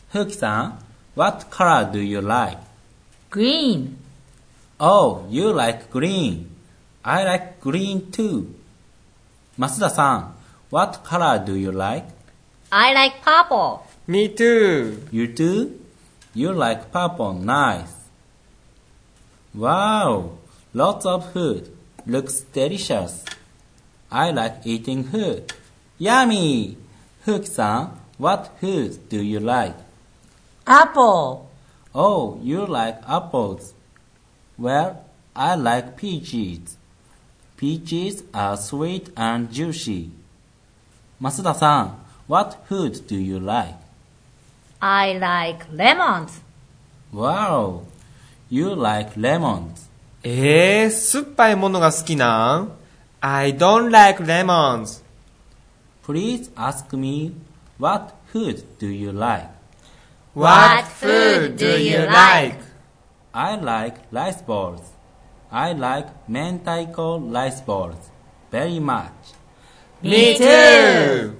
Fuki-san, what color do you like? Green. Oh, you like green. I like green too. Masuda-san, what color do you like? I like purple. Me too. You too? You like purple, nice. Wow, lots of food. Looks delicious. I like eating food. Yummy! Fuki-san, what food do you like? Apple. Oh, you like apples. Well, I like peaches. Peaches are sweet and juicy. Masuda-san, what food do you like? I like lemons. Wow, you like lemons. 酸っぱいものが好きなん ?I don't like lemons. Please ask me, what food do you like? What food do you like? I like rice balls. I like mentaiko rice balls very much. Me too!